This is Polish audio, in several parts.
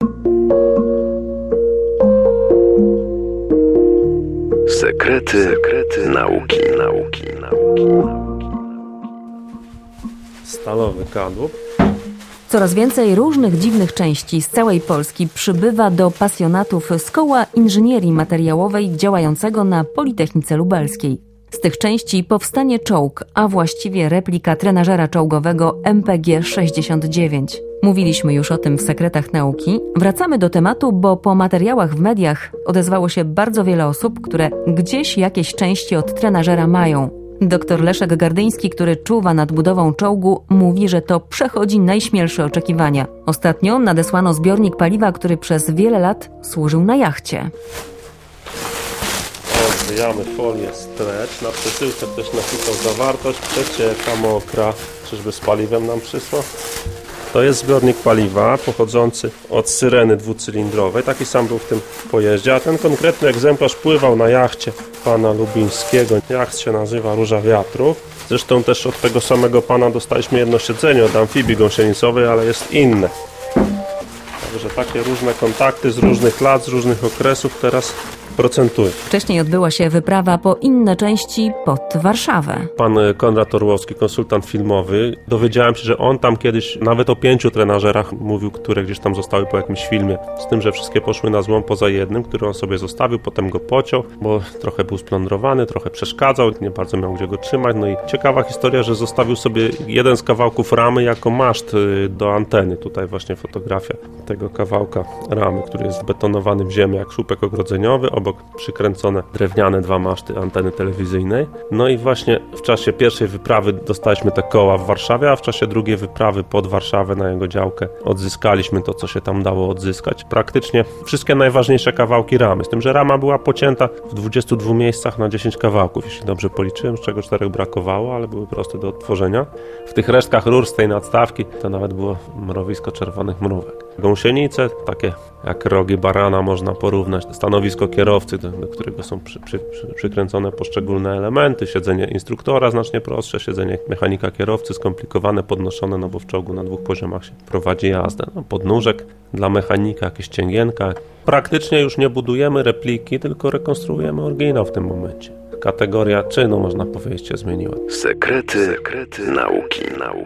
Sekrety nauki. Stalowy kadłub. Coraz więcej różnych dziwnych części z całej Polski przybywa do pasjonatów z koła inżynierii materiałowej działającego na Politechnice Lubelskiej. Z tych części powstanie czołg, a właściwie replika trenażera czołgowego MPG-69. Mówiliśmy już o tym w Sekretach Nauki. Wracamy do tematu, bo po materiałach w mediach odezwało się bardzo wiele osób, które gdzieś jakieś części od trenażera mają. Dr Leszek Gardyński, który czuwa nad budową czołgu, mówi, że to przechodzi najśmielsze oczekiwania. Ostatnio nadesłano zbiornik paliwa, który przez wiele lat służył na jachcie. Odbijamy folię stretch. Na przesyłce ktoś napisał zawartość przecieka, mokra. Czyżby z paliwem nam przysłał? To jest zbiornik paliwa pochodzący od Syreny dwucylindrowej. Taki sam był w tym pojeździe, a ten konkretny egzemplarz pływał na jachcie pana Lubińskiego. Jacht się nazywa Róża Wiatrów. Zresztą też od tego samego pana dostaliśmy jedno siedzenie od amfibii gąsienicowej, ale jest inne. Także takie różne kontakty z różnych lat, z różnych okresów teraz procentują. Wcześniej odbyła się wyprawa po inne części pod Warszawę. Pan Konrad Orłowski, konsultant filmowy, dowiedziałem się, że on tam kiedyś nawet o 5 trenażerach mówił, które gdzieś tam zostały po jakimś filmie. Z tym, że wszystkie poszły na złom poza jednym, który on sobie zostawił, potem go pociął, bo trochę był splądrowany, trochę przeszkadzał, nie bardzo miał gdzie go trzymać. No i ciekawa historia, że zostawił sobie jeden z kawałków ramy jako maszt do anteny. Tutaj właśnie fotografia tego kawałka ramy, który jest wbetonowany w ziemię jak słupek ogrodzeniowy, obok przykręcone drewniane 2 maszty anteny telewizyjnej. No i właśnie w czasie pierwszej wyprawy dostaliśmy te koła w Warszawie, a w czasie drugiej wyprawy pod Warszawę na jego działkę odzyskaliśmy to, co się tam dało odzyskać. Praktycznie wszystkie najważniejsze kawałki ramy, z tym, że rama była pocięta w 22 miejscach na 10 kawałków, jeśli dobrze policzyłem, z czego 4 brakowało, ale były proste do odtworzenia. W tych resztkach rur z tej nadstawki to nawet było mrowisko czerwonych mrówek. Gąsienice, takie jak rogi barana można porównać, stanowisko kierowcy, do którego są przykręcone poszczególne elementy, siedzenie instruktora znacznie prostsze, siedzenie mechanika kierowcy skomplikowane, podnoszone, no bo w czołgu na 2 poziomach się prowadzi jazdę. No, podnóżek dla mechanika, jakieś cięgienka. Praktycznie już nie budujemy repliki, tylko rekonstruujemy oryginał w tym momencie. Kategoria czynu, można powiedzieć, się zmieniła. Sekrety nauki.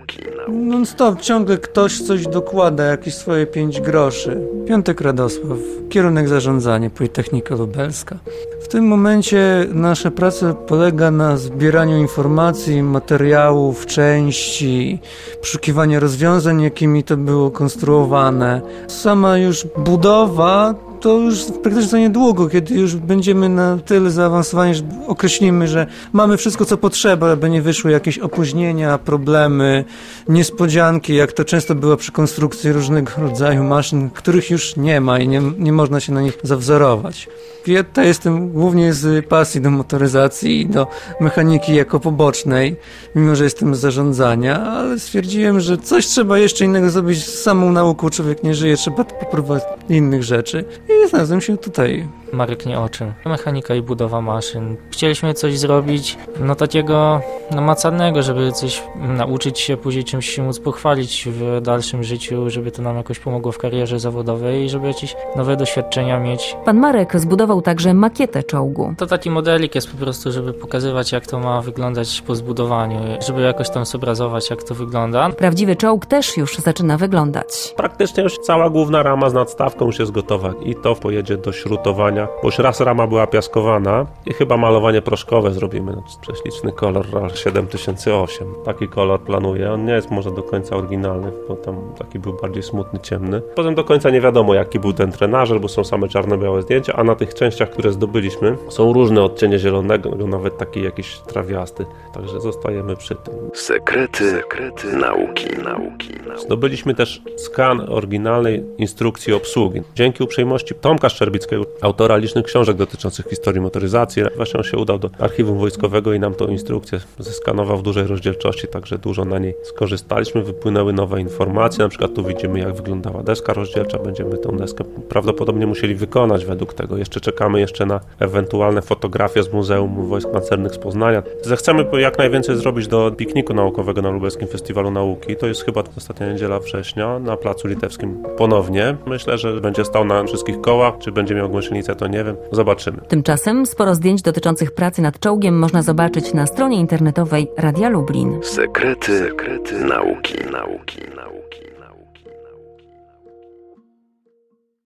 Non stop, ciągle ktoś coś dokłada, jakieś swoje 5 groszy. Piątek Radosław, kierunek zarządzanie, Politechnika Lubelska. W tym momencie nasza praca polega na zbieraniu informacji, materiałów, części, poszukiwania rozwiązań, jakimi to było konstruowane. Sama już budowa to już praktycznie za niedługo, kiedy już będziemy na tyle zaawansowani, że określimy, że mamy wszystko, co potrzeba, aby nie wyszły jakieś opóźnienia, problemy, niespodzianki, jak to często było przy konstrukcji różnego rodzaju maszyn, których już nie ma i nie można się na nich zawzorować. Ja jestem głównie z pasji do motoryzacji i do mechaniki jako pobocznej, mimo że jestem z zarządzania, ale stwierdziłem, że coś trzeba jeszcze innego zrobić z samą nauką. Człowiek nie żyje, trzeba próbować innych rzeczy. I znalazłem się tutaj. Marek nie o czym. Mechanika i budowa maszyn. Chcieliśmy coś zrobić, takiego namacalnego, żeby coś nauczyć się, później czymś się móc pochwalić w dalszym życiu, żeby to nam jakoś pomogło w karierze zawodowej i żeby jakieś nowe doświadczenia mieć. Pan Marek zbudował także makietę czołgu. To taki modelik jest po prostu, żeby pokazywać, jak to ma wyglądać po zbudowaniu, żeby jakoś tam zobrazować, jak to wygląda. Prawdziwy czołg też już zaczyna wyglądać. Praktycznie już cała główna rama z nadstawką już jest gotowa i to pojedzie do śrutowania, bo już raz rama była piaskowana i chyba malowanie proszkowe zrobimy. Prześliczny kolor RAL 7008. Taki kolor planuję. On nie jest może do końca oryginalny, bo tam taki był bardziej smutny, ciemny. Potem do końca nie wiadomo, jaki był ten trenażer, bo są same czarno-białe zdjęcia, a na tych częściach, które zdobyliśmy, są różne odcienie zielonego, nawet taki jakiś trawiasty. Także zostajemy przy tym. Sekrety nauki. Zdobyliśmy też skan oryginalnej instrukcji obsługi. Dzięki uprzejmości Tomka Szczerbickiego, autora autora licznych książek dotyczących historii motoryzacji. Właśnie on się udał do archiwum wojskowego i nam tą instrukcję zeskanował w dużej rozdzielczości, także dużo na niej skorzystaliśmy. Wypłynęły nowe informacje, na przykład tu widzimy, jak wyglądała deska rozdzielcza. Będziemy tą deskę prawdopodobnie musieli wykonać według tego. Jeszcze czekamy na ewentualne fotografie z Muzeum Wojsk Pancernych z Poznania. Zechcemy jak najwięcej zrobić do pikniku naukowego na Lubelskim Festiwalu Nauki. To jest chyba ostatnia niedziela września na Placu Litewskim ponownie. Myślę, że będzie stał na wszystkich kołach. Czy będzie miał gąsienicę, to nie wiem. Zobaczymy. Tymczasem sporo zdjęć dotyczących pracy nad czołgiem można zobaczyć na stronie internetowej Radia Lublin. Sekrety nauki.